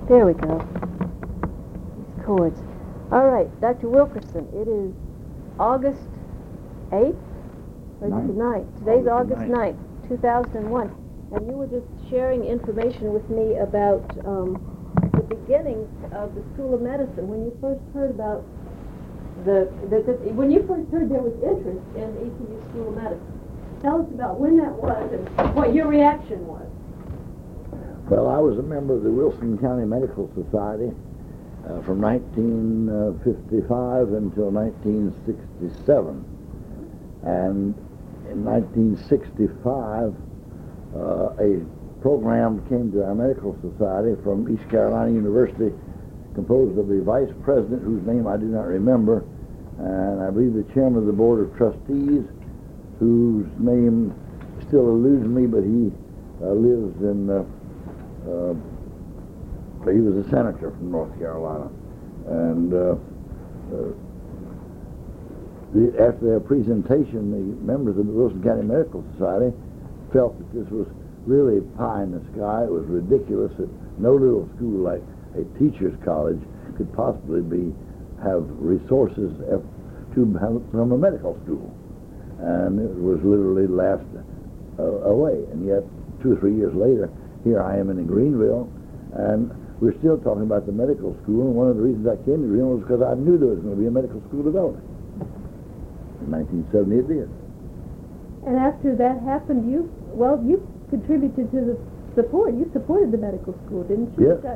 There we go. These chords. All right, Dr. Wilkerson, it is August 8th? Or is it the 9th? Today's August 9th, 2001. And you were just sharing information with me about the beginnings of the School of Medicine. When you first heard about when you first heard there was interest in ECU School of Medicine. Tell us about when that was and what your reaction was. Well, I was a member of the Wilson County Medical Society from 1955 until 1967. And in 1965, a program came to our medical society from East Carolina University, composed of the vice president, whose name I do not remember, and I believe the chairman of the board of trustees, whose name still eludes me, but he lives in, he was a senator from North Carolina. And after their presentation, the members of the Wilson County Medical Society felt that this was really pie in the sky. It was ridiculous that no little school like a teacher's college could possibly have resources from a medical school. And it was literally laughed away. And yet, 2 or 3 years later, here I am in Greenville, and we're still talking about the medical school. And one of the reasons I came to Greenville was because I knew there was going to be a medical school development. In 1970 it did. And after that happened, you contributed to the support. You supported the medical school, didn't you? Yes.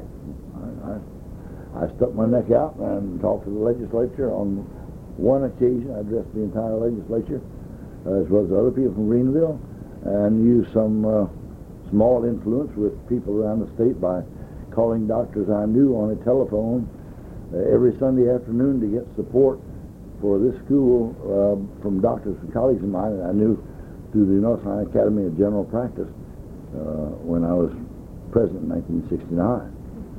I stuck my neck out and talked to the legislature. On one occasion, I addressed the entire legislature, as well as other people from Greenville, and used some small influence with people around the state by calling doctors I knew on a telephone every Sunday afternoon to get support for this school from doctors and colleagues of mine that I knew through the North Carolina Academy of General Practice when I was president in 1969.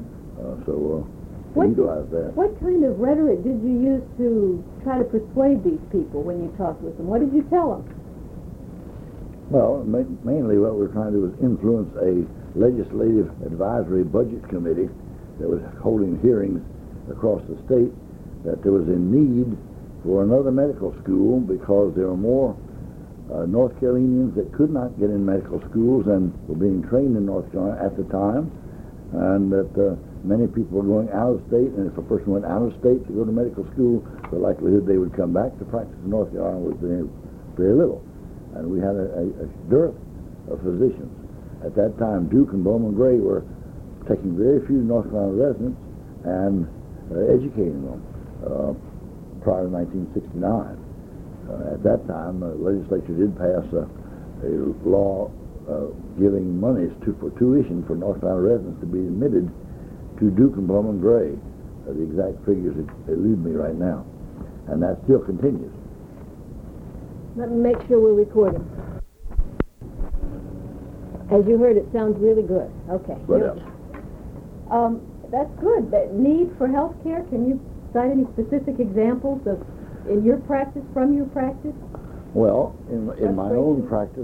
We utilized that. What kind of rhetoric did you use to try to persuade these people when you talked with them? What did you tell them? Well, mainly what we're trying to do is influence a legislative advisory budget committee that was holding hearings across the state that there was a need for another medical school because there were more North Carolinians that could not get in medical schools and were being trained in North Carolina at the time, and that many people were going out of state, and if a person went out of state to go to medical school, the likelihood they would come back to practice in North Carolina was very little. And we had a dearth of physicians. At that time, Duke and Bowman Gray were taking very few North Carolina residents and educating them prior to 1969. At that time, the legislature did pass a law giving monies for tuition for North Carolina residents to be admitted to Duke and Bowman Gray. The exact figures elude me right now. And that still continues. Let me make sure we're recording. As you heard, it sounds really good. Okay. What else? That's good. That need for health care, can you cite any specific examples in your practice, from your practice? Well, in my own practice,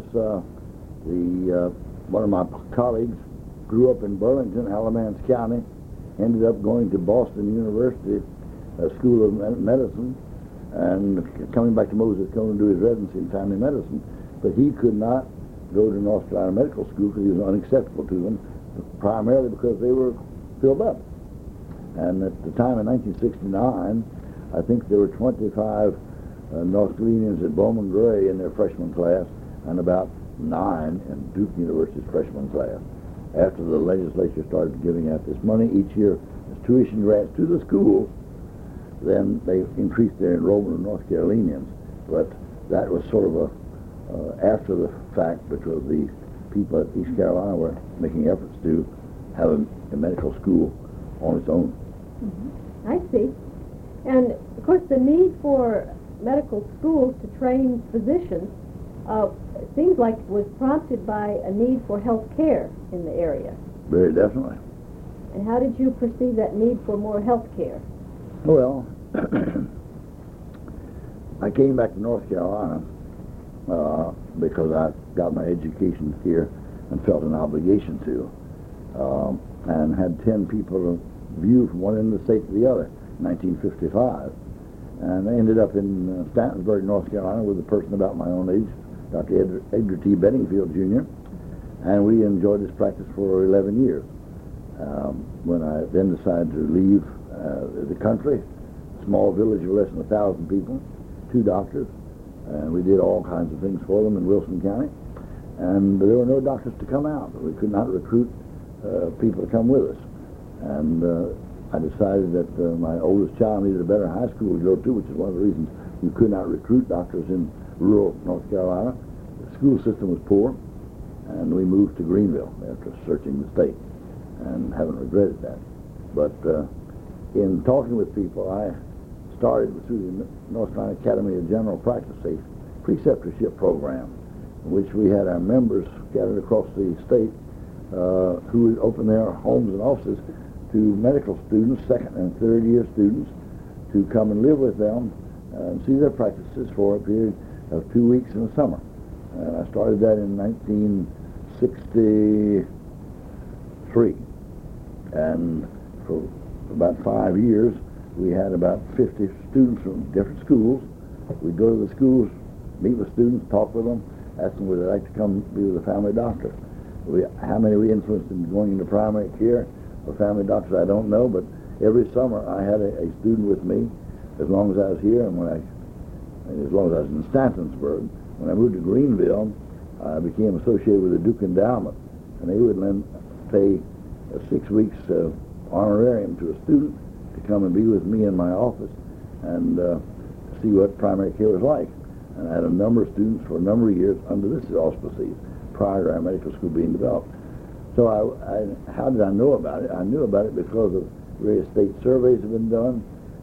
one of my colleagues grew up in Burlington, Alamance County, ended up going to Boston University School of Medicine, and coming back to Moses Cone to do his residency in family medicine, but he could not go to North Carolina Medical School because he was unacceptable to them, primarily because they were filled up. And at the time in 1969, I think there were 25 North Carolinians at Bowman Gray in their freshman class, and about 9 in Duke University's freshman class. After the legislature started giving out this money each year as tuition grants to the school, then they increased their enrollment of North Carolinians. But that was sort of after the fact, because the people at East Carolina were making efforts to have a medical school on its own. Mm-hmm. I see. And, of course, the need for medical schools to train physicians seems like it was prompted by a need for health care in the area. Very definitely. And how did you perceive that need for more health care? Well, I came back to North Carolina because I got my education here and felt an obligation to. and had 10 people view from one end of the state to the other in 1955. And I ended up in Stantonsburg, North Carolina, with a person about my own age, Dr. Edgar T. Bedingfield, Jr., and we enjoyed this practice for 11 years. When I then decided to leave the country, small village of less than 1,000 people, 2 doctors, and we did all kinds of things for them in Wilson County, and there were no doctors to come out. We could not recruit people to come with us, and I decided that my oldest child needed a better high school to go to, which is one of the reasons you could not recruit doctors in rural North Carolina. The school system was poor, and we moved to Greenville after searching the state, and haven't regretted that. But in talking with people, I started through the North Carolina Academy of General Practice a preceptorship program in which we had our members scattered across the state who would open their homes and offices to medical students, second and third year students, to come and live with them and see their practices for a period of 2 weeks in the summer. And I started that in 1963. And for about 5 years, we had about 50 students from different schools. We'd go to the schools, meet with students, talk with them, ask them would they like to come be with a family doctor. How many we influenced in going into primary care or family doctors, I don't know, but every summer I had a student with me as long as I was here, and as long as I was in Stantonsburg. When I moved to Greenville, I became associated with the Duke Endowment, and they would pay 6 weeks honorarium to a student to come and be with me in my office and see what primary care was like. And I had a number of students for a number of years under this auspices prior to our medical school being developed. So how did I know about it? I knew about it because of various state surveys have been done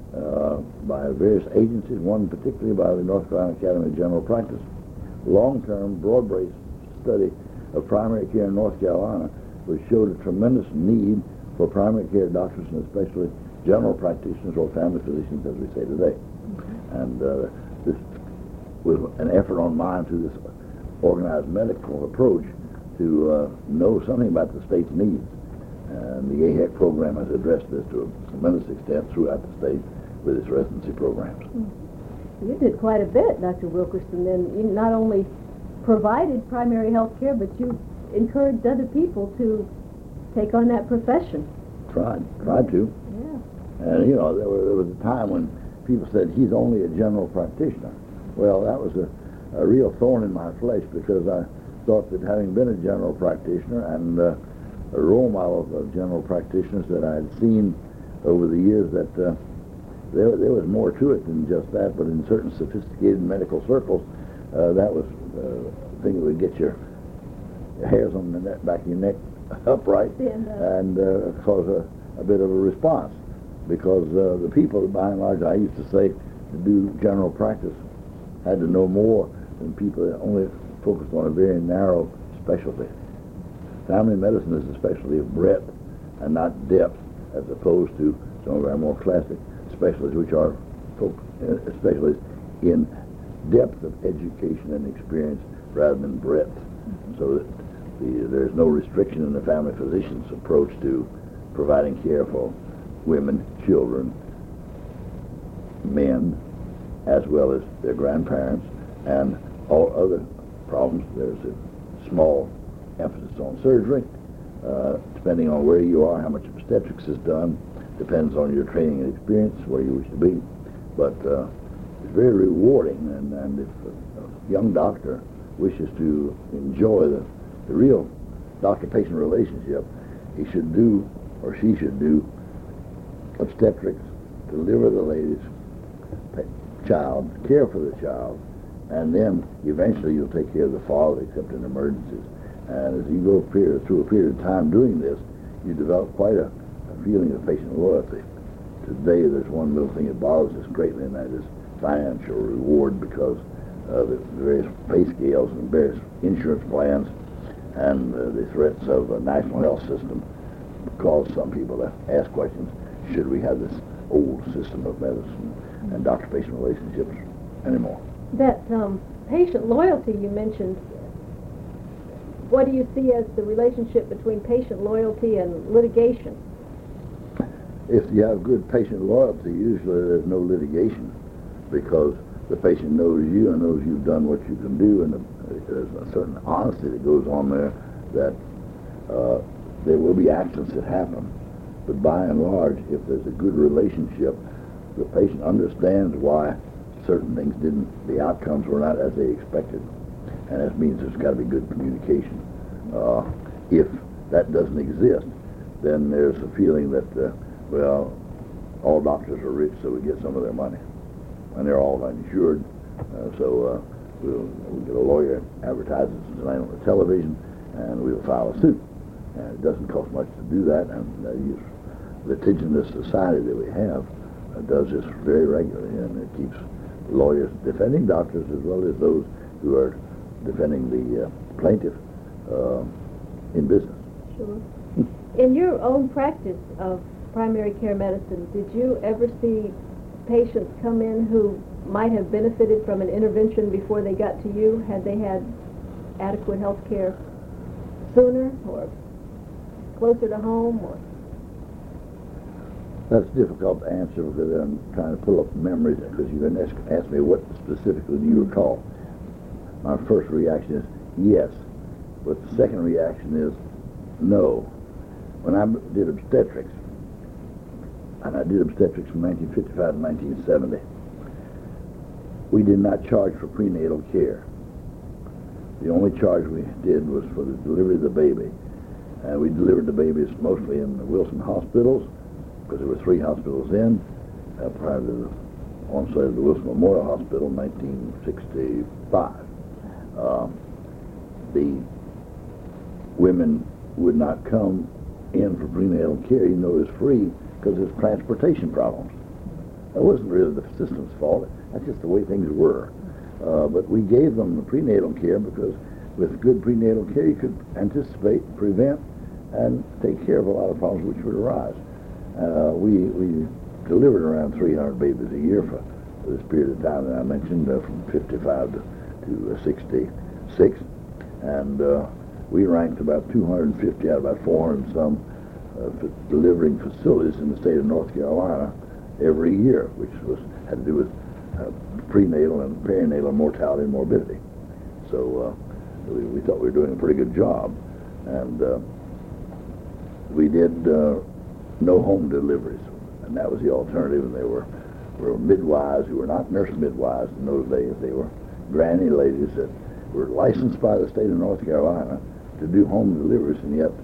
by various agencies, one particularly by the North Carolina Academy of General Practice. Long-term, broad-based study of primary care in North Carolina, which showed a tremendous need for primary care doctors, and especially general practitioners or family physicians, as we say today. And this was an effort on mine through this organized medical approach to know something about the state's needs. And the AHEC program has addressed this to a tremendous extent throughout the state with its residency programs. You did quite a bit, Dr. Wilkerson. Then you not only provided primary health care, but you encouraged other people to take on that profession. Tried to. Yeah. And, you know, there was a time when people said, he's only a general practitioner. Well, that was a real thorn in my flesh, because I thought that having been a general practitioner and a role model of general practitioners that I had seen over the years, that there was more to it than just that, but in certain sophisticated medical circles, that was the thing that would get your hairs on the back of your neck upright and cause a bit of a response, because the people, by and large, I used to say, to do general practice had to know more than people that only focused on a very narrow specialty. Family medicine is a specialty of breadth and not depth, as opposed to some of our more classic specialties, which are specialties in depth of education and experience rather than breadth. So that there's no restriction in the family physician's approach to providing care for women, children, men, as well as their grandparents, and all other problems. There's a small emphasis on surgery. Depending on where you are, how much obstetrics is done, depends on your training and experience, where you wish to be. But it's very rewarding, and if a young doctor wishes to enjoy the real doctor-patient relationship, he should do, or she should do, obstetrics, deliver the lady's child, care for the child, and then eventually you'll take care of the father, except in emergencies. And as you go through a period of time doing this, you develop quite a feeling of patient loyalty. Today, there's one little thing that bothers us greatly, and that is financial reward, because of the various pay scales and various insurance plans and the threats of a national health system cause some people to ask questions: should we have this old system of medicine and doctor-patient relationships anymore? That patient loyalty you mentioned, what do you see as the relationship between patient loyalty and litigation? If you have good patient loyalty, usually there's no litigation because the patient knows you and knows you've done what you can do, and there's a certain honesty that goes on there that there will be actions that happen. But by and large, if there's a good relationship, the patient understands why certain things the outcomes were not as they expected. And that means there's got to be good communication. If that doesn't exist, then there's a feeling that, well, all doctors are rich, so we get some of their money. And they're all insured, so we'll get a lawyer, advertises his name on the television, and we'll file a suit. And it doesn't cost much to do that, and the litigious society that we have does this very regularly, and it keeps lawyers defending doctors as well as those who are defending the plaintiff in business. Sure. In your own practice of primary care medicine, did you ever see patients come in who might have benefited from an intervention before they got to you, had they had adequate health care sooner or closer to home? Or that's difficult to answer because I'm trying to pull up memories, because you didn't ask me what specifically do you recall. My first reaction is yes, but the second reaction is no. When I did obstetrics, and I did obstetrics from 1955 to 1970, we did not charge for prenatal care. The only charge we did was for the delivery of the baby. And we delivered the babies mostly in the Wilson hospitals, because there were 3 hospitals then, prior to the onset of the Wilson Memorial Hospital in 1965. The women would not come in for prenatal care, even though it was free, because there's transportation problems. That wasn't really the system's fault. That's just the way things were. But we gave them the prenatal care because with good prenatal care you could anticipate, prevent, and take care of a lot of problems which would arise. We delivered around 300 babies a year for this period of time that I mentioned, from 55 to 66. And we ranked about 250 out of about 400 and some delivering facilities in the state of North Carolina every year, which had to do with prenatal and perinatal mortality and morbidity. So we thought we were doing a pretty good job. And we did no home deliveries, and that was the alternative. And they were midwives who were not nurse midwives in those days. They were granny ladies that were licensed by the state of North Carolina to do home deliveries, and yet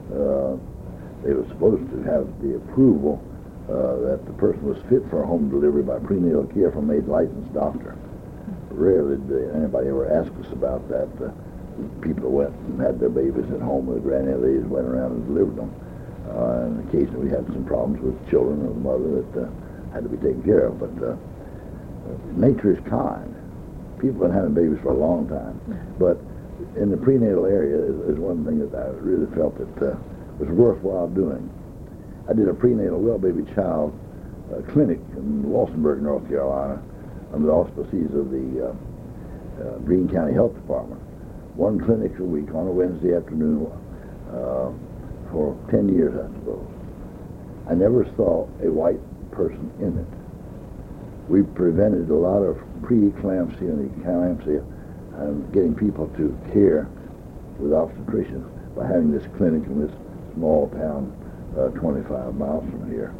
they were supposed to have the approval that the person was fit for a home delivery by prenatal care from a licensed doctor. Rarely did anybody ever ask us about that. People went and had their babies at home, the granny ladies went around and delivered them. And occasionally we had some problems with children or the mother that had to be taken care of. But nature is kind. People have been having babies for a long time. But in the prenatal area is one thing that I really felt that was worthwhile doing. I did a prenatal well baby child clinic in Walsenburg, North Carolina, under the auspices of the Greene County Health Department. One clinic a week on a Wednesday afternoon for 10 years, I suppose. I never saw a white person in it. We prevented a lot of preeclampsia and eclampsia and getting people to care with obstetricians by having this clinic in this small town 25 miles from here.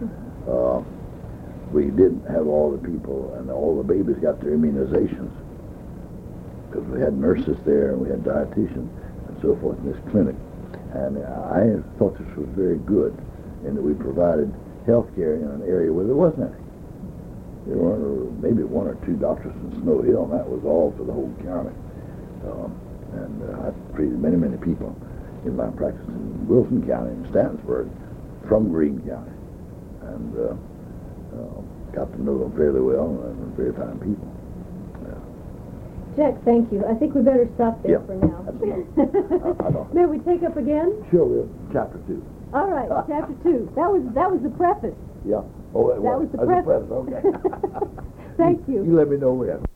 We did have all the people and all the babies got their immunizations because we had nurses there and we had dietitians and so forth in this clinic. And I thought this was very good in that we provided health care in an area where there wasn't any. There were maybe 1 or 2 doctors in Snow Hill, and that was all for the whole county. And I treated many, many people in my practice in Wilson County and Stantonsburg from Greene County, and got to know them fairly well, and very fine people. Jack, thank you. I think we better stop there for now. May we take up again? Sure, we'll. Chapter 2. All right, chapter 2. That was the preface. Yeah. Oh, that was the preface. Okay. Thank you. You let me know when.